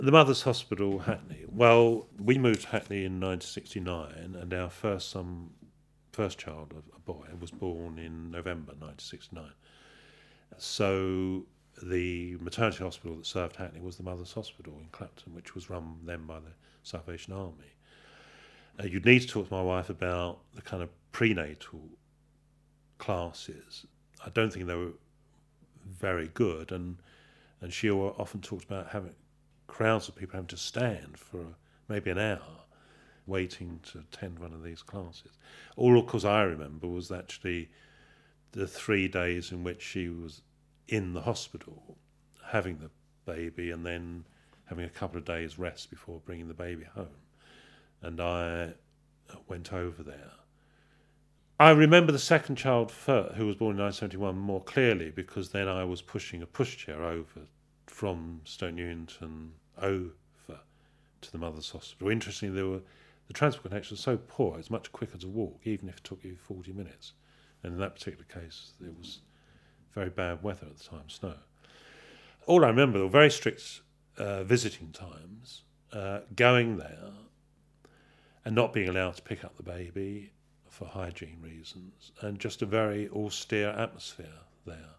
The Mother's Hospital, Hackney. Well, we moved to Hackney in 1969, and our first child, a boy, was born in November 1969. So the maternity hospital that served Hackney was the Mother's Hospital in Clapton, which was run then by the Salvation Army. You'd need to talk to my wife about the kind of prenatal classes. I don't think they were very good, and she often talked about having crowds of people having to stand for maybe an hour waiting to attend one of these classes. All, of course, I remember was actually the 3 days in which she was in the hospital having the baby and then having a couple of days rest before bringing the baby home. And I went over there. I remember the second child, who was born in 1971, more clearly, because then I was pushing a pushchair over from Stoke Newington over to the Mother's Hospital. Interestingly, the transport connection was so poor, it's much quicker to walk, even if it took you 40 minutes. And in that particular case, it was very bad weather at the time, snow. All I remember, there were very strict visiting times, going there and not being allowed to pick up the baby for hygiene reasons, and just a very austere atmosphere there.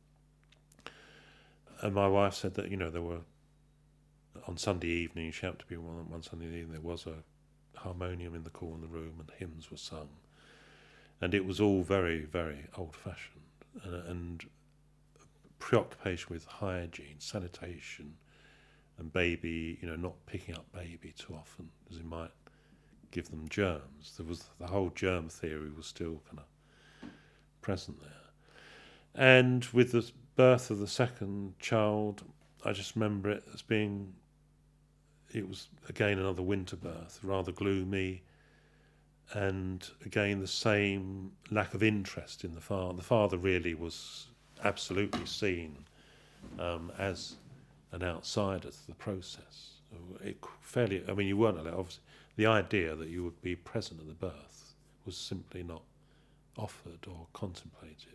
And my wife said that, there were, on Sunday evening, she happened to be one Sunday evening, there was a harmonium in the corner room and hymns were sung. And it was all very, very old-fashioned, and preoccupation with hygiene, sanitation, and baby, not picking up baby too often, as it might give them germs. There was the whole germ theory was still kind of present there. And with the birth of the second child, I just remember it as being, it was again another winter birth, rather gloomy, and again the same lack of interest in the father. The father really was absolutely seen as an outsider to the process. You weren't allowed, obviously. The idea that you would be present at the birth was simply not offered or contemplated.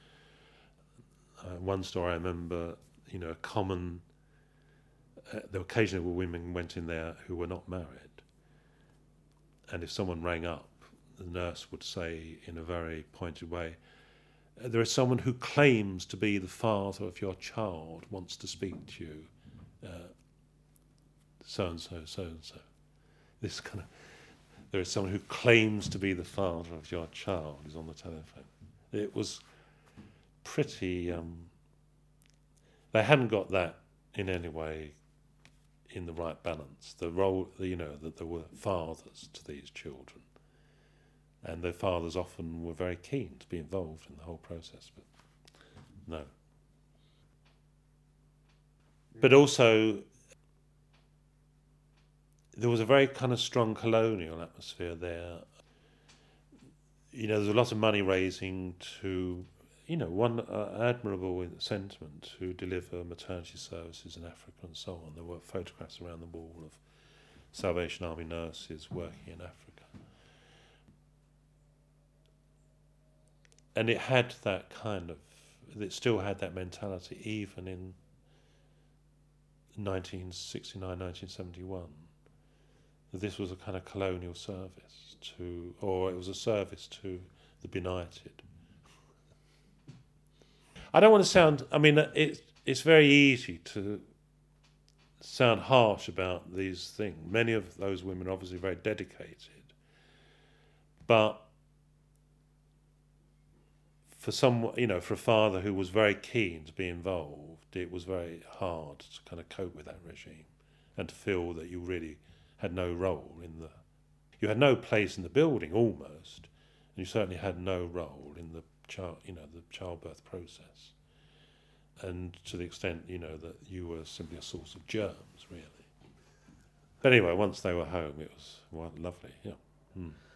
One story I remember, a common, there occasionally were women went in there who were not married, and if someone rang up, the nurse would say in a very pointed way, there is someone who claims to be the father of your child wants to speak to you, so-and-so, so-and-so. This kind of, there is someone who claims to be the father of your child is on the telephone. It was pretty, they hadn't got that in any way in the right balance. The role, that there were fathers to these children, and their fathers often were very keen to be involved in the whole process, but no. But also, there was a very kind of strong colonial atmosphere there. There's a lot of money raising to, one admirable sentiment to deliver maternity services in Africa and so on. There were photographs around the wall of Salvation Army nurses working in Africa. And it had that it still had that mentality even in 1969, 1971. This was a kind of colonial service or it was a service to the benighted. I don't want to sound, it's very easy to sound harsh about these things. Many of those women are obviously very dedicated, but for for a father who was very keen to be involved, it was very hard to kind of cope with that regime and to feel that you really had no role you had no place in the building almost, and you certainly had no role in the childbirth process. And to the extent, that you were simply a source of germs, really. But anyway, once they were home, it was lovely, yeah.